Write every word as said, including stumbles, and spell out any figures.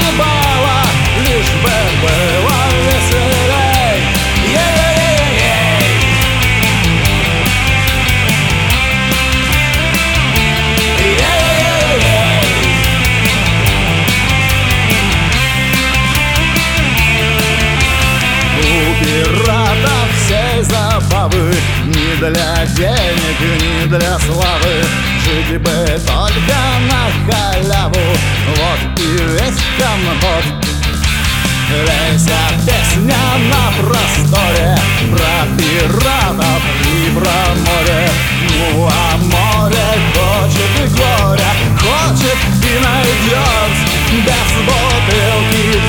было, лишь бы было веселей. Ей-ей-ей-ей. Ей-ей-ей-ей. У пиратов всей забавы ни для денег, ни для славы. Жить бы только на халяву, вот и весь компот. Лейся песня на просторе про пиратов и про море. Ну а море хочет и горя, хочет и найдет. Без бутылки